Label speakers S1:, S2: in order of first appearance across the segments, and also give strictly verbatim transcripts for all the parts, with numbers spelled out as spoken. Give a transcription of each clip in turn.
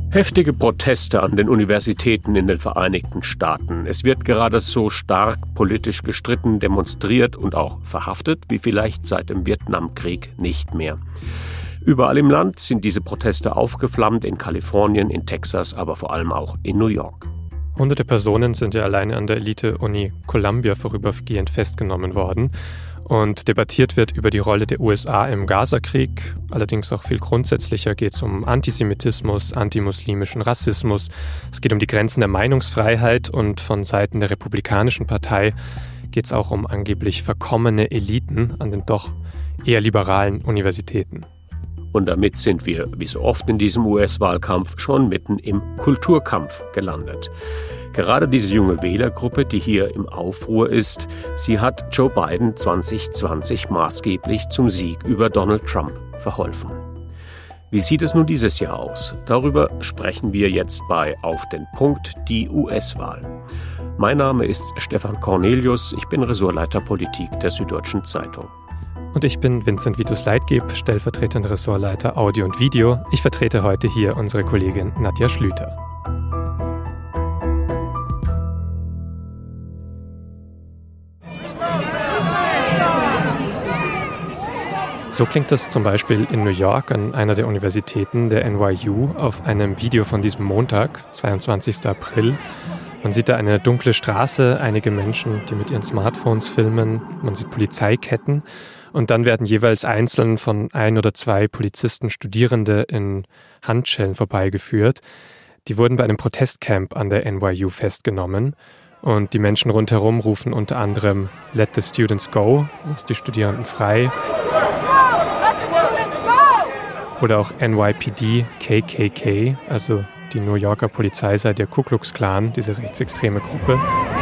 S1: Heftige Proteste an den Universitäten in den Vereinigten Staaten. Es wird gerade so stark politisch gestritten, demonstriert und auch verhaftet, wie vielleicht seit dem Vietnamkrieg nicht mehr. Überall im Land sind diese Proteste aufgeflammt, in Kalifornien, in Texas, aber vor allem auch in New York.
S2: Hunderte Personen sind ja alleine an der Elite-Uni Columbia vorübergehend festgenommen worden. Und debattiert wird über die Rolle der U S A im Gaza-Krieg. Allerdings auch viel grundsätzlicher geht es um Antisemitismus, antimuslimischen Rassismus. Es geht um die Grenzen der Meinungsfreiheit und von Seiten der Republikanischen Partei geht es auch um angeblich verkommene Eliten an den doch eher liberalen Universitäten.
S1: Und damit sind wir, wie so oft in diesem U S-Wahlkampf, schon mitten im Kulturkampf gelandet. Gerade diese junge Wählergruppe, die hier im Aufruhr ist, sie hat Joe Biden zwanzig zwanzig maßgeblich zum Sieg über Donald Trump verholfen. Wie sieht es nun dieses Jahr aus? Darüber sprechen wir jetzt bei Auf den Punkt, die U S-Wahl. Mein Name ist Stefan Cornelius, ich bin Ressortleiter Politik der Süddeutschen Zeitung.
S2: Und ich bin Vincent Vitus Leitgeb, stellvertretender Ressortleiter Audio und Video. Ich vertrete heute hier unsere Kollegin Nadja Schlüter. So klingt es zum Beispiel in New York an einer der Universitäten der N Y U auf einem Video von diesem Montag, zweiundzwanzigsten April. Man sieht da eine dunkle Straße, einige Menschen, die mit ihren Smartphones filmen, man sieht Polizeiketten und dann werden jeweils einzeln von ein oder zwei Polizisten Studierende in Handschellen vorbeigeführt. Die wurden bei einem Protestcamp an der N Y U festgenommen und die Menschen rundherum rufen unter anderem "Let the students go", lass die Studierenden frei. Oder auch N Y P D K K K, also die New Yorker Polizei sei der Ku Klux Klan, diese rechtsextreme Gruppe.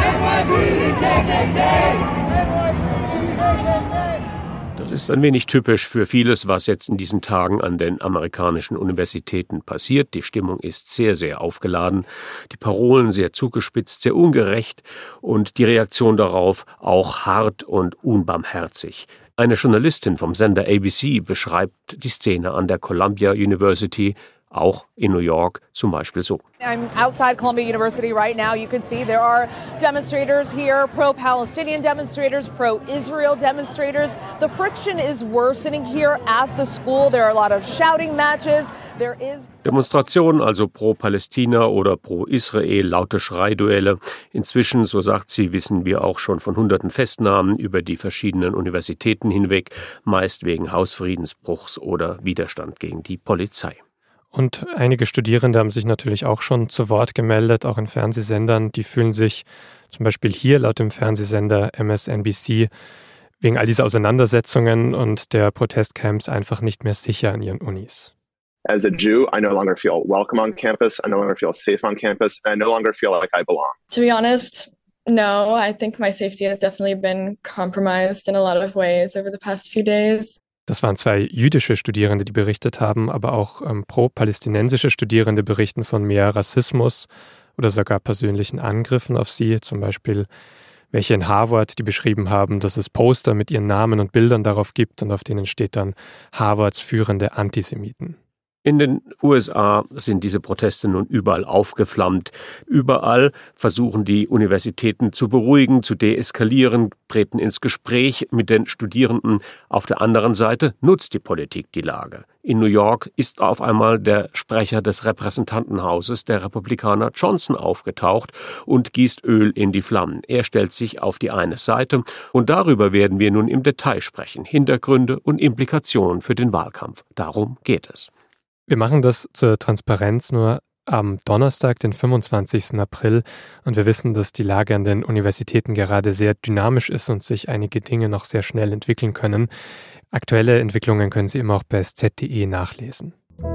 S1: Das ist ein wenig typisch für vieles, was jetzt in diesen Tagen an den amerikanischen Universitäten passiert. Die Stimmung ist sehr, sehr aufgeladen, die Parolen sehr zugespitzt, sehr ungerecht und die Reaktion darauf auch hart und unbarmherzig. Eine Journalistin vom Sender A B C beschreibt die Szene an der Columbia University, auch in New York zum Beispiel so.
S3: I'm outside Columbia University right now. You can see there are demonstrators here, pro-Palestinian demonstrators, pro-Israel demonstrators. The friction is worsening here at the school. There are a lot of shouting matches. There is
S1: Demonstrationen, also pro-Palästina oder pro-Israel, laute Schreiduelle. Inzwischen, so sagt sie, wissen wir auch schon von hunderten Festnahmen über die verschiedenen Universitäten hinweg, meist wegen Hausfriedensbruchs oder Widerstand gegen die Polizei.
S2: Und einige Studierende haben sich natürlich auch schon zu Wort gemeldet, auch in Fernsehsendern. Die fühlen sich zum Beispiel hier laut dem Fernsehsender M S N B C wegen all dieser Auseinandersetzungen und der Protestcamps einfach nicht mehr sicher an ihren Unis.
S4: As a Jew, I no longer feel welcome on campus. I no longer feel safe on campus. And I no longer feel like I belong.
S5: To be honest, no. I think my safety has definitely been compromised in a lot of ways over the past few days.
S2: Das waren zwei jüdische Studierende, die berichtet haben, aber auch ähm, pro-palästinensische Studierende berichten von mehr Rassismus oder sogar persönlichen Angriffen auf sie. Zum Beispiel welche in Harvard, die beschrieben haben, dass es Poster mit ihren Namen und Bildern darauf gibt und auf denen steht dann Harvards führende Antisemiten.
S1: In den U S A sind diese Proteste nun überall aufgeflammt. Überall versuchen die Universitäten zu beruhigen, zu deeskalieren, treten ins Gespräch mit den Studierenden. Auf der anderen Seite nutzt die Politik die Lage. In New York ist auf einmal der Sprecher des Repräsentantenhauses, der Republikaner Johnson, aufgetaucht und gießt Öl in die Flammen. Er stellt sich auf die eine Seite und darüber werden wir nun im Detail sprechen. Hintergründe und Implikationen für den Wahlkampf. Darum geht es.
S2: Wir machen das zur Transparenz nur am Donnerstag, den fünfundzwanzigsten April. Und wir wissen, dass die Lage an den Universitäten gerade sehr dynamisch ist und sich einige Dinge noch sehr schnell entwickeln können. Aktuelle Entwicklungen können Sie immer auch bei S Z punkt de nachlesen.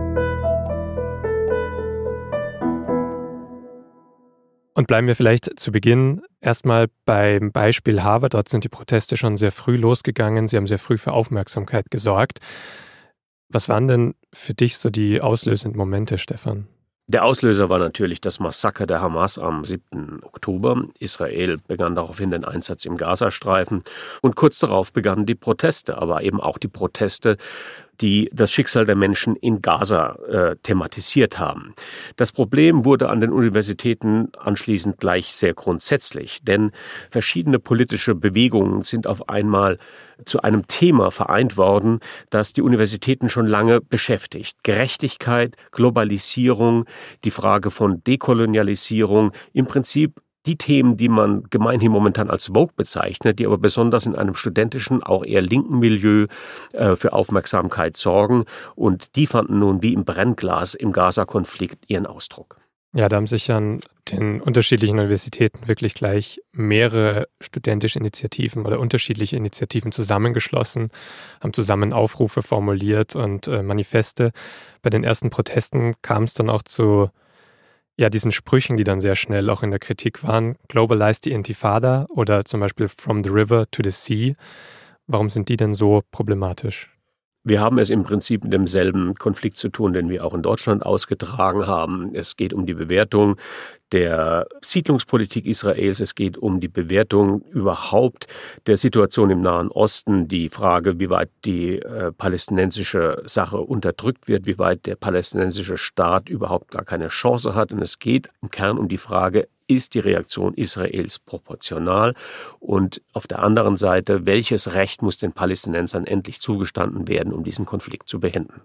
S2: Und bleiben wir vielleicht zu Beginn erstmal beim Beispiel Harvard. Dort sind die Proteste schon sehr früh losgegangen. Sie haben sehr früh für Aufmerksamkeit gesorgt. Was waren denn für dich so die auslösenden Momente, Stefan?
S1: Der Auslöser war natürlich das Massaker der Hamas am siebten Oktober. Israel begann daraufhin den Einsatz im Gazastreifen und kurz darauf begannen die Proteste, aber eben auch die Proteste die das Schicksal der Menschen in Gaza äh, thematisiert haben. Das Problem wurde an den Universitäten anschließend gleich sehr grundsätzlich, denn verschiedene politische Bewegungen sind auf einmal zu einem Thema vereint worden, das die Universitäten schon lange beschäftigt. Gerechtigkeit, Globalisierung, die Frage von Dekolonialisierung, im Prinzip die Themen, die man gemeinhin momentan als Vogue bezeichnet, die aber besonders in einem studentischen, auch eher linken Milieu äh, für Aufmerksamkeit sorgen. Und die fanden nun wie im Brennglas im Gaza-Konflikt ihren Ausdruck.
S2: Ja, da haben sich an den unterschiedlichen Universitäten wirklich gleich mehrere studentische Initiativen oder unterschiedliche Initiativen zusammengeschlossen, haben zusammen Aufrufe formuliert und äh, Manifeste. Bei den ersten Protesten kam es dann auch zu ja, diesen Sprüchen, die dann sehr schnell auch in der Kritik waren. Globalize the Intifada oder zum Beispiel From the River to the Sea. Warum sind die denn so problematisch?
S1: Wir haben es im Prinzip mit demselben Konflikt zu tun, den wir auch in Deutschland ausgetragen haben. Es geht um die Bewertung der Siedlungspolitik Israels. Es geht um die Bewertung überhaupt der Situation im Nahen Osten, die Frage, wie weit die äh, palästinensische Sache unterdrückt wird, wie weit der palästinensische Staat überhaupt gar keine Chance hat. Und es geht im Kern um die Frage, ist die Reaktion Israels proportional? Und auf der anderen Seite, welches Recht muss den Palästinensern endlich zugestanden werden, um diesen Konflikt zu beenden?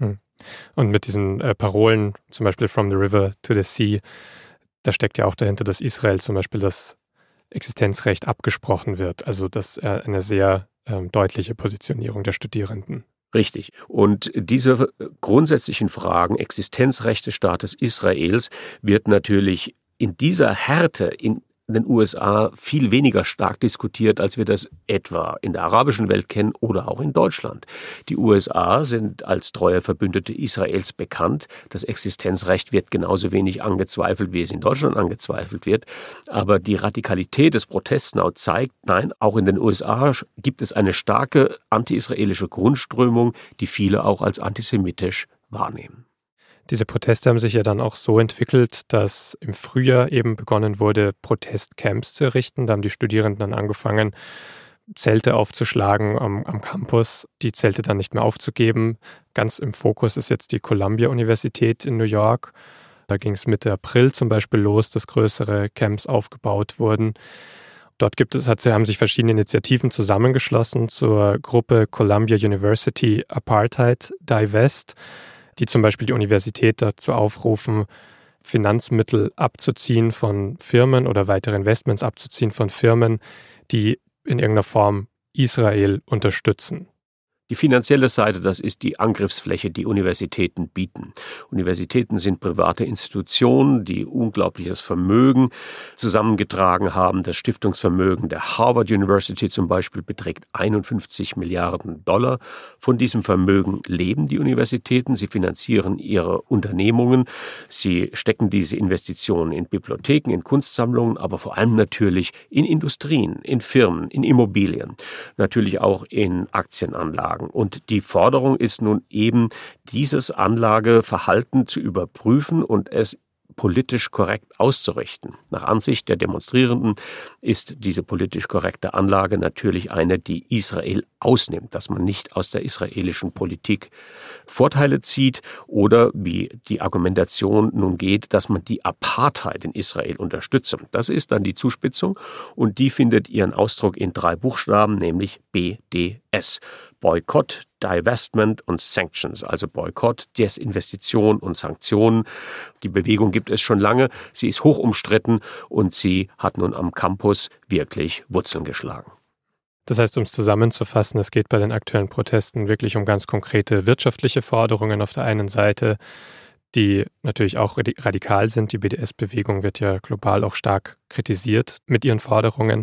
S2: Und mit diesen äh, Parolen, zum Beispiel From the River to the Sea, da steckt ja auch dahinter, dass Israel zum Beispiel das Existenzrecht abgesprochen wird. Also das ist äh, eine sehr äh, deutliche Positionierung der Studierenden.
S1: Richtig. Und diese grundsätzlichen Fragen, Existenzrecht des Staates Israels, wird natürlich in dieser Härte in den U S A viel weniger stark diskutiert, als wir das etwa in der arabischen Welt kennen oder auch in Deutschland. Die U S A sind als treue Verbündete Israels bekannt. Das Existenzrecht wird genauso wenig angezweifelt, wie es in Deutschland angezweifelt wird. Aber die Radikalität des Protests now zeigt, nein, auch in den U S A gibt es eine starke anti-israelische Grundströmung, die viele auch als antisemitisch wahrnehmen.
S2: Diese Proteste haben sich ja dann auch so entwickelt, dass im Frühjahr eben begonnen wurde, Protestcamps zu errichten. Da haben die Studierenden dann angefangen, Zelte aufzuschlagen am, am Campus, die Zelte dann nicht mehr aufzugeben. Ganz im Fokus ist jetzt die Columbia-Universität in New York. Da ging es Mitte April zum Beispiel los, dass größere Camps aufgebaut wurden. Dort gibt es, hat, haben sich verschiedene Initiativen zusammengeschlossen zur Gruppe Columbia University Apartheid Divest, die zum Beispiel die Universität dazu aufrufen, Finanzmittel abzuziehen von Firmen oder weitere Investments abzuziehen von Firmen, die in irgendeiner Form Israel unterstützen.
S1: Die finanzielle Seite, das ist die Angriffsfläche, die Universitäten bieten. Universitäten sind private Institutionen, die unglaubliches Vermögen zusammengetragen haben. Das Stiftungsvermögen der Harvard University zum Beispiel beträgt einundfünfzig Milliarden Dollar. Von diesem Vermögen leben die Universitäten. Sie finanzieren ihre Unternehmungen. Sie stecken diese Investitionen in Bibliotheken, in Kunstsammlungen, aber vor allem natürlich in Industrien, in Firmen, in Immobilien, natürlich auch in Aktienanlagen. Und die Forderung ist nun eben, dieses Anlageverhalten zu überprüfen und es politisch korrekt auszurichten. Nach Ansicht der Demonstrierenden ist diese politisch korrekte Anlage natürlich eine, die Israel ausnimmt, dass man nicht aus der israelischen Politik Vorteile zieht oder, wie die Argumentation nun geht, dass man die Apartheid in Israel unterstütze. Das ist dann die Zuspitzung und die findet ihren Ausdruck in drei Buchstaben, nämlich B D S. Boykott, Divestment und Sanctions, also Boykott, Desinvestition und Sanktionen. Die Bewegung gibt es schon lange, sie ist hoch umstritten und sie hat nun am Campus wirklich Wurzeln geschlagen.
S2: Das heißt, um es zusammenzufassen, es geht bei den aktuellen Protesten wirklich um ganz konkrete wirtschaftliche Forderungen auf der einen Seite, die natürlich auch radikal sind. Die B D S-Bewegung wird ja global auch stark kritisiert mit ihren Forderungen.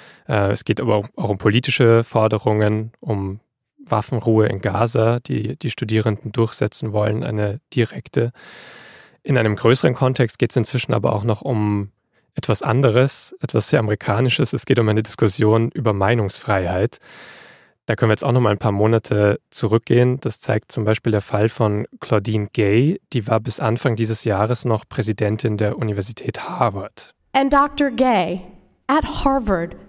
S2: Es geht aber auch um politische Forderungen, um Waffenruhe in Gaza, die die Studierenden durchsetzen wollen, eine direkte. In einem größeren Kontext geht es inzwischen aber auch noch um etwas anderes, etwas sehr Amerikanisches. Es geht um eine Diskussion über Meinungsfreiheit. Da können wir jetzt auch noch mal ein paar Monate zurückgehen. Das zeigt zum Beispiel der Fall von Claudine Gay. Die war bis Anfang dieses Jahres noch Präsidentin der Universität Harvard.
S6: And Doctor Gay at Harvard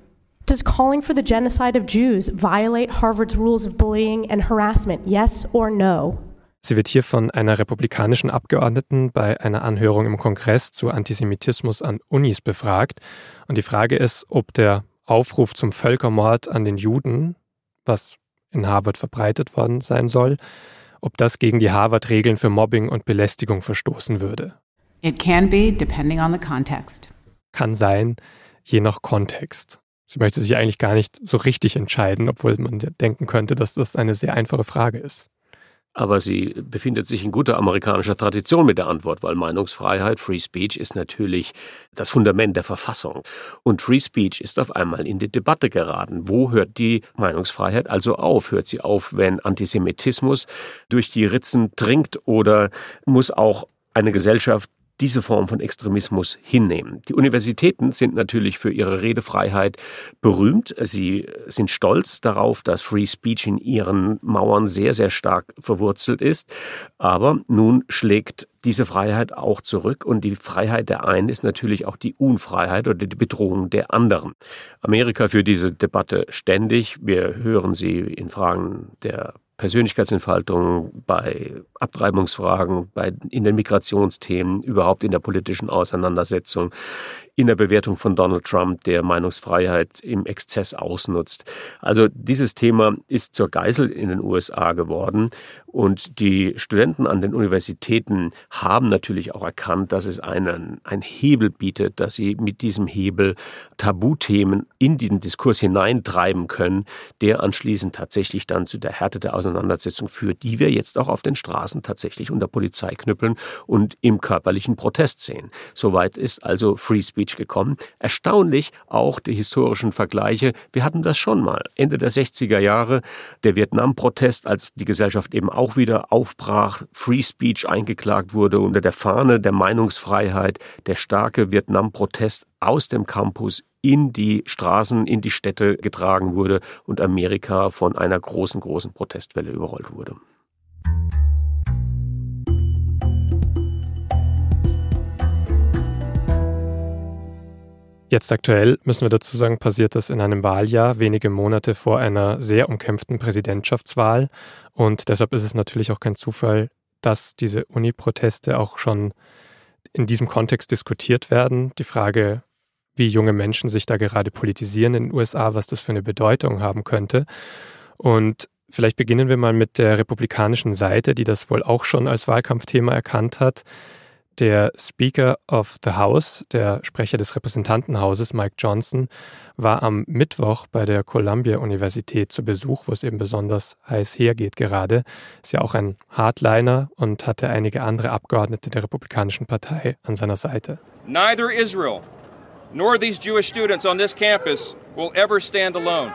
S6: Does calling for the genocide of Jews violate Harvard's rules of bullying and harassment? Yes or no?
S2: Sie wird hier von einer republikanischen Abgeordneten bei einer Anhörung im Kongress zu Antisemitismus an Unis befragt. Und die Frage ist, ob der Aufruf zum Völkermord an den Juden, was in Harvard verbreitet worden sein soll, ob das gegen die Harvard-Regeln für Mobbing und Belästigung verstoßen würde.
S7: It can be, depending on the context.
S2: Kann sein, je nach Kontext. Sie möchte sich eigentlich gar nicht so richtig entscheiden, obwohl man denken könnte, dass das eine sehr einfache Frage ist.
S1: Aber sie befindet sich in guter amerikanischer Tradition mit der Antwort, weil Meinungsfreiheit, Free Speech, ist natürlich das Fundament der Verfassung. Und Free Speech ist auf einmal in die Debatte geraten. Wo hört die Meinungsfreiheit also auf? Hört sie auf, wenn Antisemitismus durch die Ritzen dringt, oder muss auch eine Gesellschaft diese Form von Extremismus hinnehmen? Die Universitäten sind natürlich für ihre Redefreiheit berühmt. Sie sind stolz darauf, dass Free Speech in ihren Mauern sehr, sehr stark verwurzelt ist. Aber nun schlägt diese Freiheit auch zurück, und die Freiheit der einen ist natürlich auch die Unfreiheit oder die Bedrohung der anderen. Amerika führt diese Debatte ständig. Wir hören sie in Fragen der Persönlichkeitsentfaltung, bei Abtreibungsfragen, bei, in den Migrationsthemen, überhaupt in der politischen Auseinandersetzung, in der Bewertung von Donald Trump, der Meinungsfreiheit im Exzess ausnutzt. Also dieses Thema ist zur Geisel in den U S A geworden, und die Studenten an den Universitäten haben natürlich auch erkannt, dass es einen, einen Hebel bietet, dass sie mit diesem Hebel Tabuthemen in den Diskurs hineintreiben können, der anschließend tatsächlich dann zu der Härte der Auseinandersetzung führt, die wir jetzt auch auf den Straßen tatsächlich unter Polizeiknüppeln und im körperlichen Protest sehen. Soweit ist also Free Speech gekommen. Erstaunlich auch die historischen Vergleiche. Wir hatten das schon mal. Ende der sechziger Jahre, der Vietnam-Protest, als die Gesellschaft eben auch wieder aufbrach, Free Speech eingeklagt wurde unter der Fahne der Meinungsfreiheit, der starke Vietnam-Protest aus dem Campus in die Straßen, in die Städte getragen wurde und Amerika von einer großen, großen Protestwelle überrollt wurde.
S2: Jetzt aktuell, müssen wir dazu sagen, passiert das in einem Wahljahr, wenige Monate vor einer sehr umkämpften Präsidentschaftswahl. Und deshalb ist es natürlich auch kein Zufall, dass diese Uni-Proteste auch schon in diesem Kontext diskutiert werden. Die Frage, wie junge Menschen sich da gerade politisieren in den U S A, was das für eine Bedeutung haben könnte. Und vielleicht beginnen wir mal mit der republikanischen Seite, die das wohl auch schon als Wahlkampfthema erkannt hat. Der Speaker of the House, der Sprecher des Repräsentantenhauses, Mike Johnson, war am Mittwoch bei der Columbia-Universität zu Besuch, wo es eben besonders heiß hergeht gerade. Ist ja auch ein Hardliner und hatte einige andere Abgeordnete der Republikanischen Partei an seiner Seite.
S8: Neither Israel nor these Jewish students on this campus will ever stand alone.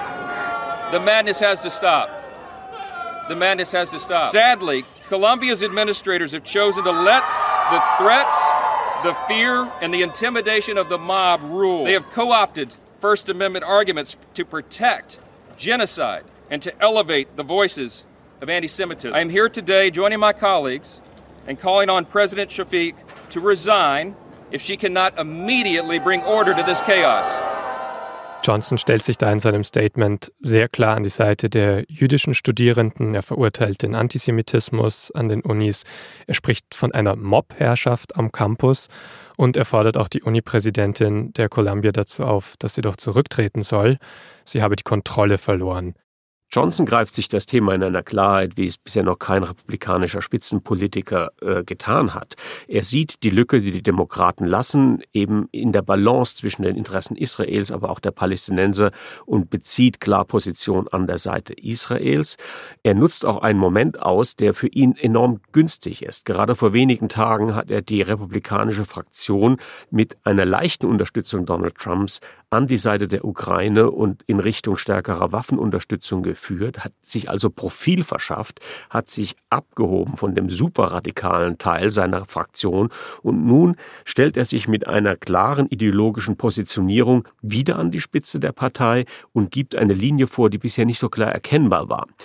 S8: The madness has to stop. The madness has to stop. Sadly, Columbia's administrators have chosen to let the threats, the fear, and the intimidation of the mob rule. They have co-opted First Amendment arguments to protect genocide and to elevate the voices of anti-Semitism. I am here today joining my colleagues and calling on President Shafiq to resign if she cannot immediately bring order to this chaos.
S2: Johnson stellt sich da in seinem Statement sehr klar an die Seite der jüdischen Studierenden. Er verurteilt den Antisemitismus an den Unis. Er spricht von einer Mob-Herrschaft am Campus und er fordert auch die Uni-Präsidentin der Columbia dazu auf, dass sie doch zurücktreten soll. Sie habe die Kontrolle verloren.
S1: Johnson greift sich das Thema in einer Klarheit, wie es bisher noch kein republikanischer Spitzenpolitiker äh, getan hat. Er sieht die Lücke, die die Demokraten lassen, eben in der Balance zwischen den Interessen Israels, aber auch der Palästinenser, und bezieht klar Position an der Seite Israels. Er nutzt auch einen Moment aus, der für ihn enorm günstig ist. Gerade vor wenigen Tagen hat er die republikanische Fraktion mit einer leichten Unterstützung Donald Trumps an die Seite der Ukraine und in Richtung stärkerer Waffenunterstützung geführt, hat sich also Profil verschafft, hat sich abgehoben von dem superradikalen Teil seiner Fraktion und nun stellt er sich mit einer klaren ideologischen Positionierung wieder an die Spitze der Partei und gibt eine Linie vor, die bisher nicht so klar erkennbar war.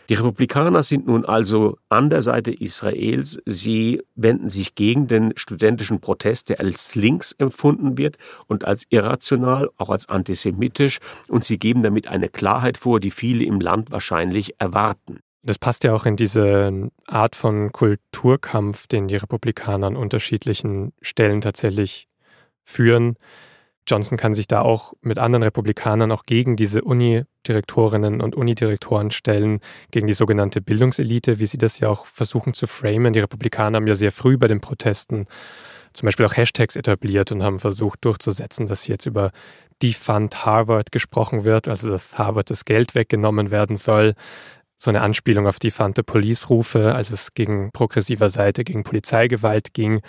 S1: Die Republikaner sind nun also an der Seite Israels. Sie wenden sich gegen den studentischen Protest, der als links empfunden wird und als irrational, auch als antisemitisch. Und sie geben damit eine Klarheit vor, die viele im Land wahrscheinlich erwarten.
S2: Das passt ja auch in diese Art von Kulturkampf, den die Republikaner an unterschiedlichen Stellen tatsächlich führen. Johnson kann sich da auch mit anderen Republikanern auch gegen diese Unidirektorinnen und Unidirektoren stellen, gegen die sogenannte Bildungselite, wie sie das ja auch versuchen zu framen. Die Republikaner haben ja sehr früh bei den Protesten zum Beispiel auch Hashtags etabliert und haben versucht durchzusetzen, dass jetzt über Defund Harvard gesprochen wird, also dass Harvard das Geld weggenommen werden soll. So eine Anspielung auf Defund the Police-Rufe, als es gegen progressiver Seite, gegen Polizeigewalt ging.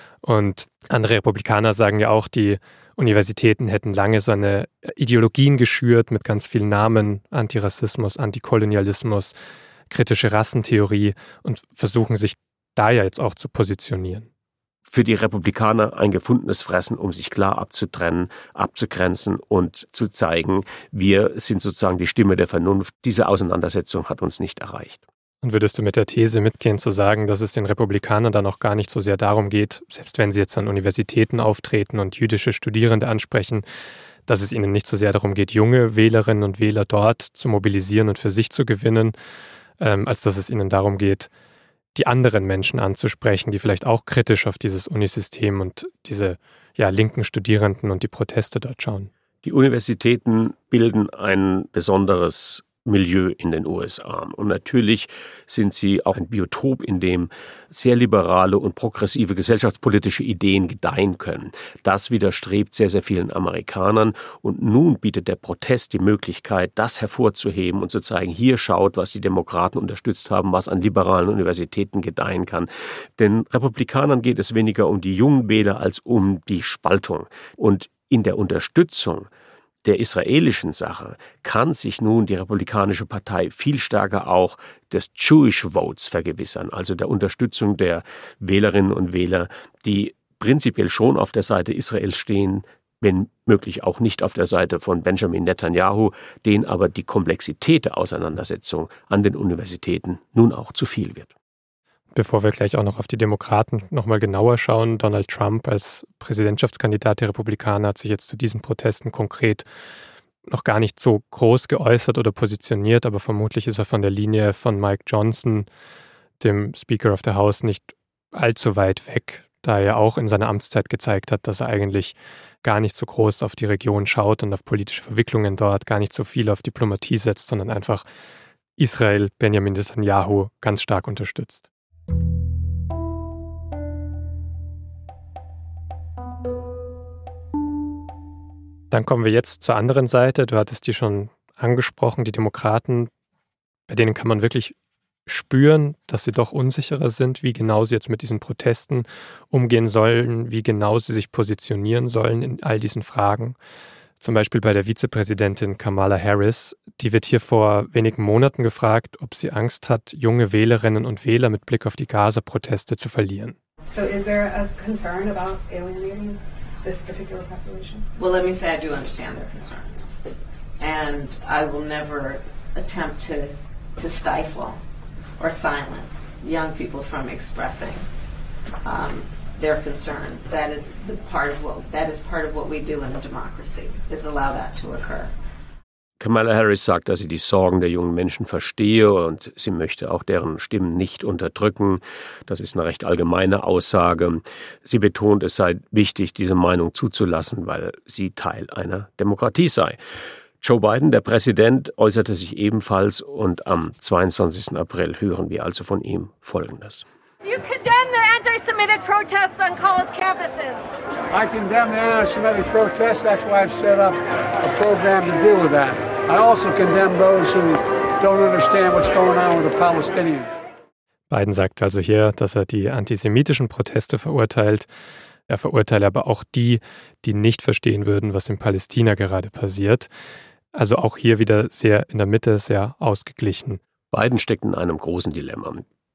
S2: Und andere Republikaner sagen ja auch, die Universitäten hätten lange so eine Ideologien geschürt mit ganz vielen Namen, Antirassismus, Antikolonialismus, kritische Rassentheorie und versuchen sich da ja jetzt auch zu positionieren.
S1: Für die Republikaner ein gefundenes Fressen, um sich klar abzutrennen, abzugrenzen und zu zeigen, wir sind sozusagen die Stimme der Vernunft. Diese Auseinandersetzung hat uns nicht erreicht.
S2: Und würdest du mit der These mitgehen, zu sagen, dass es den Republikanern dann auch gar nicht so sehr darum geht, selbst wenn sie jetzt an Universitäten auftreten und jüdische Studierende ansprechen, dass es ihnen nicht so sehr darum geht, junge Wählerinnen und Wähler dort zu mobilisieren und für sich zu gewinnen, ähm, als dass es ihnen darum geht, die anderen Menschen anzusprechen, die vielleicht auch kritisch auf dieses Unisystem und diese ja, linken Studierenden und die Proteste dort schauen?
S1: Die Universitäten bilden ein besonderes Milieu in den U S A. Und natürlich sind sie auch ein Biotop, in dem sehr liberale und progressive gesellschaftspolitische Ideen gedeihen können. Das widerstrebt sehr, sehr vielen Amerikanern. Und nun bietet der Protest die Möglichkeit, das hervorzuheben und zu zeigen, hier schaut, was die Demokraten unterstützt haben, was an liberalen Universitäten gedeihen kann. Den Republikanern geht es weniger um die jungen Wähler als um die Spaltung. Und in der Unterstützung der israelischen Sache kann sich nun die Republikanische Partei viel stärker auch des Jewish Votes vergewissern, also der Unterstützung der Wählerinnen und Wähler, die prinzipiell schon auf der Seite Israels stehen, wenn möglich auch nicht auf der Seite von Benjamin Netanyahu, denen aber die Komplexität der Auseinandersetzung an den Universitäten nun auch zu viel wird.
S2: Bevor wir gleich auch noch auf die Demokraten nochmal genauer schauen, Donald Trump als Präsidentschaftskandidat der Republikaner hat sich jetzt zu diesen Protesten konkret noch gar nicht so groß geäußert oder positioniert, aber vermutlich ist er von der Linie von Mike Johnson, dem Speaker of the House, nicht allzu weit weg, da er auch in seiner Amtszeit gezeigt hat, dass er eigentlich gar nicht so groß auf die Region schaut und auf politische Verwicklungen dort, gar nicht so viel auf Diplomatie setzt, sondern einfach Israel, Benjamin Netanyahu, ganz stark unterstützt. Dann kommen wir jetzt zur anderen Seite. Du hattest die schon angesprochen, die Demokraten, bei denen kann man wirklich spüren, dass sie doch unsicherer sind, wie genau sie jetzt mit diesen Protesten umgehen sollen, wie genau sie sich positionieren sollen in all diesen Fragen. Zum Beispiel bei der Vizepräsidentin Kamala Harris. Die wird hier vor wenigen Monaten gefragt, ob sie Angst hat, junge Wählerinnen und Wähler mit Blick auf die Gaza-Proteste zu verlieren.
S9: So is there a concern about alienating this particular population?
S10: Well, let me say I do understand their concerns. And I will never attempt to, to stifle or silence young people from expressing um, their concerns. That is the part of what that is part of what we do in a democracy, is allow that to occur.
S1: Kamala Harris sagt, dass sie die Sorgen der jungen Menschen verstehe und sie möchte auch deren Stimmen nicht unterdrücken. Das ist eine recht allgemeine Aussage. Sie betont, es sei wichtig, diese Meinung zuzulassen, weil sie Teil einer Demokratie sei. Joe Biden, der Präsident, äußerte sich ebenfalls und am zweiundzwanzigsten April hören wir also von ihm Folgendes.
S11: Do you condemn the anti-Semitic protests on college campuses?
S12: I condemn the anti-Semitic protests. That's why I've set up a program to deal with that. I also condemn those who don't understand what's going on with the Palestinians.
S2: Biden sagt also hier, dass er die antisemitischen Proteste verurteilt. Er verurteile aber auch die, die nicht verstehen würden, was in Palästina gerade passiert. Also auch hier wieder sehr in der Mitte, sehr ausgeglichen.
S1: Biden steckt in einem großen Dilemma.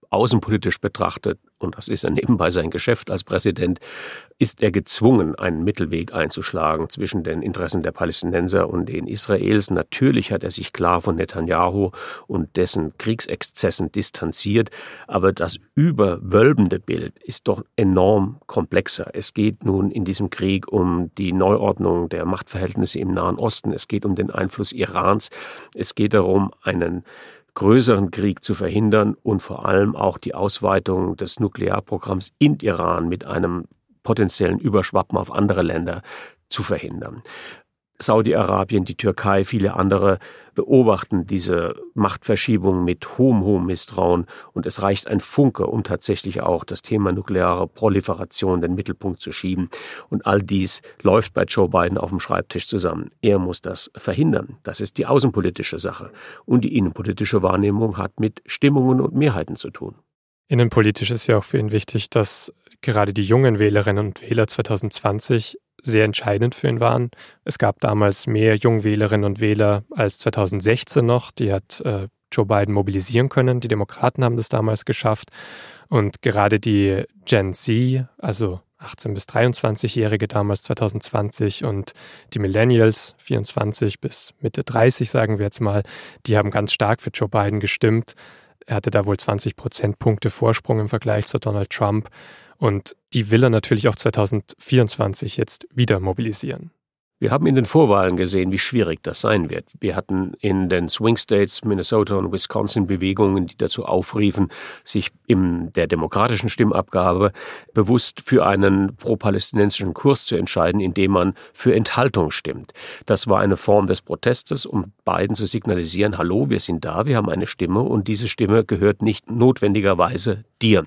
S1: außenpolitisch betrachtet, und das ist ja nebenbei sein Geschäft als Präsident, ist er gezwungen, einen Mittelweg einzuschlagen zwischen den Interessen der Palästinenser und den Israels. Natürlich hat er sich klar von Netanyahu und dessen Kriegsexzessen distanziert, aber das überwölbende Bild ist doch enorm komplexer. Es geht nun in diesem Krieg um die Neuordnung der Machtverhältnisse im Nahen Osten, es geht um den Einfluss Irans, es geht darum, einen größeren Krieg zu verhindern und vor allem auch die Ausweitung des Nuklearprogramms in Iran mit einem potenziellen Überschwappen auf andere Länder zu verhindern. Saudi-Arabien, die Türkei, viele andere beobachten diese Machtverschiebung mit hohem, hohem Misstrauen und es reicht ein Funke, um tatsächlich auch das Thema nukleare Proliferation in den Mittelpunkt zu schieben. Und all dies läuft bei Joe Biden auf dem Schreibtisch zusammen. Er muss das verhindern. Das ist die außenpolitische Sache. Und die innenpolitische Wahrnehmung hat mit Stimmungen und Mehrheiten zu tun.
S2: Innenpolitisch ist ja auch für ihn wichtig, dass gerade die jungen Wählerinnen und Wähler zwanzig zwanzig sehr entscheidend für ihn waren. Es gab damals mehr Jungwählerinnen und Wähler als zwanzig sechzehn noch. Die hat äh, Joe Biden mobilisieren können. Die Demokraten haben das damals geschafft. Und gerade die Gen Z, also achtzehn- bis dreiundzwanzigjährige damals zwanzig zwanzig und die Millennials, vierundzwanzig bis Mitte dreißig, sagen wir jetzt mal, die haben ganz stark für Joe Biden gestimmt. Er hatte da wohl zwanzig Prozentpunkte Vorsprung im Vergleich zu Donald Trump. Und die will er natürlich auch zwanzig vierundzwanzig jetzt wieder mobilisieren.
S1: Wir haben in den Vorwahlen gesehen, wie schwierig das sein wird. Wir hatten in den Swing States, Minnesota und Wisconsin Bewegungen, die dazu aufriefen, sich in der demokratischen Stimmabgabe bewusst für einen pro-palästinensischen Kurs zu entscheiden, indem man für Enthaltung stimmt. Das war eine Form des Protestes, um Biden zu signalisieren, hallo, wir sind da, wir haben eine Stimme und diese Stimme gehört nicht notwendigerweise dir.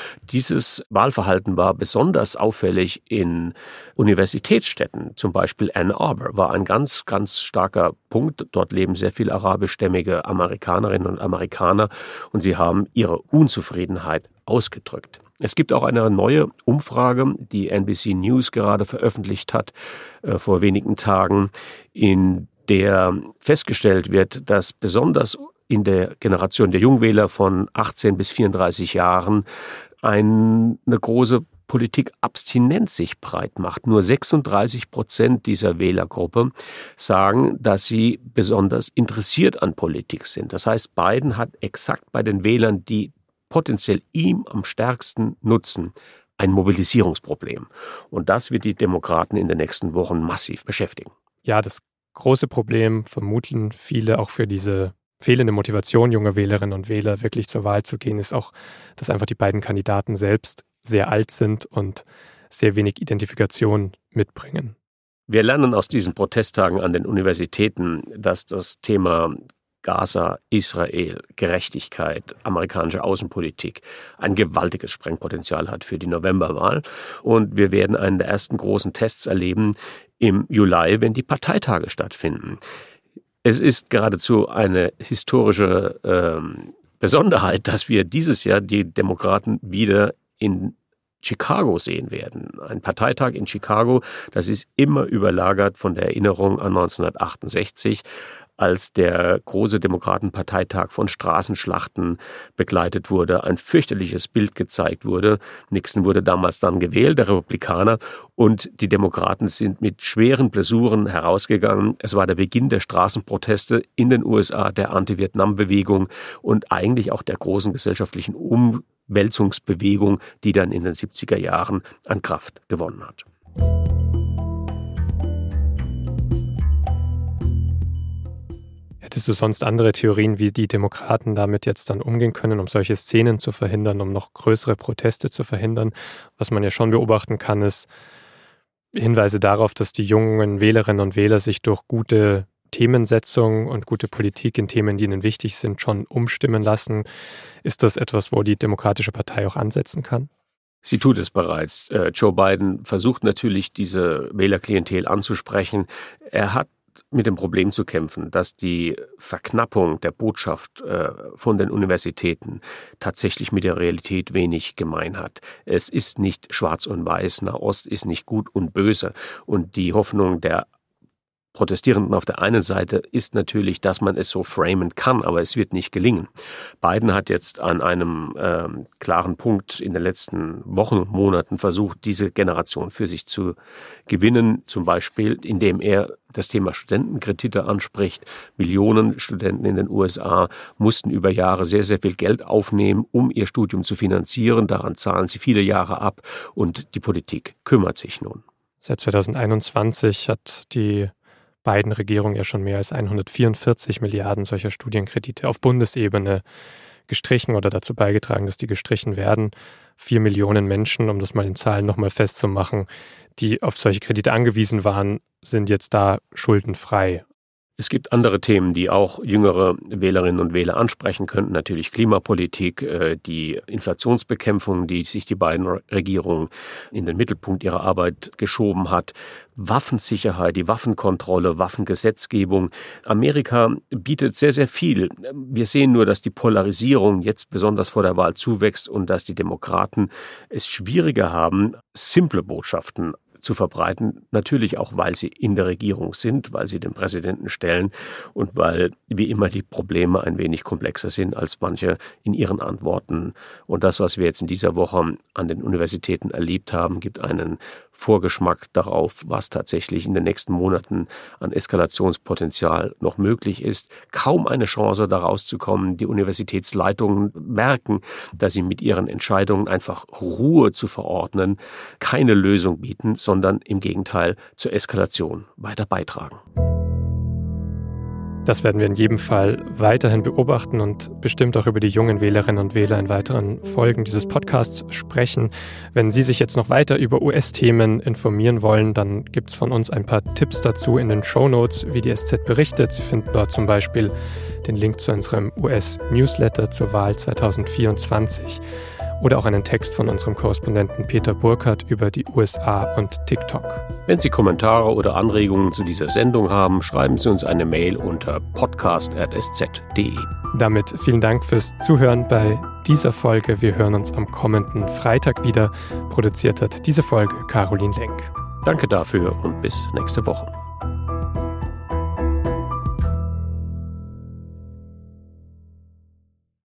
S1: Dieses Wahlverhalten war besonders auffällig in Universitätsstädten, zum Beispiel Ann Arbor war ein ganz, ganz starker Punkt. Dort leben sehr viele arabischstämmige Amerikanerinnen und Amerikaner und sie haben ihre Unzufriedenheit ausgedrückt. Es gibt auch eine neue Umfrage, die N B C News gerade veröffentlicht hat, äh, vor wenigen Tagen, in der festgestellt wird, dass besonders in der Generation der Jungwähler von achtzehn bis vierunddreißig Jahren eine große Politikabstinenz sich breit macht. Nur sechsunddreißig Prozent dieser Wählergruppe sagen, dass sie besonders interessiert an Politik sind. Das heißt, Biden hat exakt bei den Wählern, die potenziell ihm am stärksten nutzen, ein Mobilisierungsproblem. Und das wird die Demokraten in den nächsten Wochen massiv beschäftigen.
S2: Ja, das große Problem vermuten viele auch für diese fehlende Motivation junger Wählerinnen und Wähler, wirklich zur Wahl zu gehen, ist auch, dass einfach die beiden Kandidaten selbst sehr alt sind und sehr wenig Identifikation mitbringen.
S1: Wir lernen aus diesen Protesttagen an den Universitäten, dass das Thema Gaza, Israel, Gerechtigkeit, amerikanische Außenpolitik ein gewaltiges Sprengpotenzial hat für die Novemberwahl. Und wir werden einen der ersten großen Tests erleben im Juli, wenn die Parteitage stattfinden. Es ist geradezu eine historische ähm, Besonderheit, dass wir dieses Jahr die Demokraten wieder in Chicago sehen werden. Ein Parteitag in Chicago, das ist immer überlagert von der Erinnerung an neunzehnhundertachtundsechzig, als der große Demokratenparteitag von Straßenschlachten begleitet wurde, ein fürchterliches Bild gezeigt wurde. Nixon wurde damals dann gewählt, der Republikaner, und die Demokraten sind mit schweren Blessuren herausgegangen. Es war der Beginn der Straßenproteste in den U S A, der Anti-Vietnam-Bewegung und eigentlich auch der großen gesellschaftlichen Umwälzungsbewegung, die dann in den siebziger Jahren an Kraft gewonnen hat.
S2: Hättest du sonst andere Theorien, wie die Demokraten damit jetzt dann umgehen können, um solche Szenen zu verhindern, um noch größere Proteste zu verhindern? Was man ja schon beobachten kann, ist Hinweise darauf, dass die jungen Wählerinnen und Wähler sich durch gute Themensetzung und gute Politik in Themen, die ihnen wichtig sind, schon umstimmen lassen. Ist das etwas, wo die Demokratische Partei auch ansetzen kann?
S1: Sie tut es bereits. Joe Biden versucht natürlich, diese Wählerklientel anzusprechen. Er hat mit dem Problem zu kämpfen, dass die Verknappung der Botschaft äh, von den Universitäten tatsächlich mit der Realität wenig gemein hat. Es ist nicht schwarz und weiß, Nahost ist nicht gut und böse. Und die Hoffnung der Protestierenden auf der einen Seite ist natürlich, dass man es so framen kann, aber es wird nicht gelingen. Biden hat jetzt an einem äh, klaren Punkt in den letzten Wochen und Monaten versucht, diese Generation für sich zu gewinnen, zum Beispiel indem er das Thema Studentenkredite anspricht. Millionen Studenten in den U S A mussten über Jahre sehr, sehr viel Geld aufnehmen, um ihr Studium zu finanzieren. Daran zahlen sie viele Jahre ab und die Politik kümmert sich nun.
S2: Seit zwanzig einundzwanzig hat die Biden-Regierung ja schon mehr als hundertvierundvierzig Milliarden solcher Studienkredite auf Bundesebene gestrichen oder dazu beigetragen, dass die gestrichen werden. Vier Millionen Menschen, um das mal in Zahlen nochmal festzumachen, die auf solche Kredite angewiesen waren, sind jetzt da schuldenfrei.
S1: Es gibt andere Themen, die auch jüngere Wählerinnen und Wähler ansprechen könnten. Natürlich Klimapolitik, die Inflationsbekämpfung, die sich die beiden Regierungen in den Mittelpunkt ihrer Arbeit geschoben hat. Waffensicherheit, die Waffenkontrolle, Waffengesetzgebung. Amerika bietet sehr, sehr viel. Wir sehen nur, dass die Polarisierung jetzt besonders vor der Wahl zuwächst und dass die Demokraten es schwieriger haben, simple Botschaften zu verbreiten, natürlich auch, weil sie in der Regierung sind, weil sie den Präsidenten stellen und weil wie immer die Probleme ein wenig komplexer sind als manche in ihren Antworten. Und das, was wir jetzt in dieser Woche an den Universitäten erlebt haben, gibt einen Vorgeschmack darauf, was tatsächlich in den nächsten Monaten an Eskalationspotenzial noch möglich ist. Kaum eine Chance, da rauszukommen. Die Universitätsleitungen merken, dass sie mit ihren Entscheidungen einfach Ruhe zu verordnen keine Lösung bieten, sondern im Gegenteil zur Eskalation weiter beitragen.
S2: Das werden wir in jedem Fall weiterhin beobachten und bestimmt auch über die jungen Wählerinnen und Wähler in weiteren Folgen dieses Podcasts sprechen. Wenn Sie sich jetzt noch weiter über U S-Themen informieren wollen, dann gibt es von uns ein paar Tipps dazu in den Shownotes, wie die S Z berichtet. Sie finden dort zum Beispiel den Link zu unserem U S-Newsletter zur Wahl zwanzig vierundzwanzig oder auch einen Text von unserem Korrespondenten Peter Burkhardt über die U S A und TikTok.
S1: Wenn Sie Kommentare oder Anregungen zu dieser Sendung haben, schreiben Sie uns eine Mail unter podcast at s z punkt d e.
S2: Damit vielen Dank fürs Zuhören bei dieser Folge. Wir hören uns am kommenden Freitag wieder. Produziert hat diese Folge Caroline Lenk.
S1: Danke dafür und bis nächste Woche.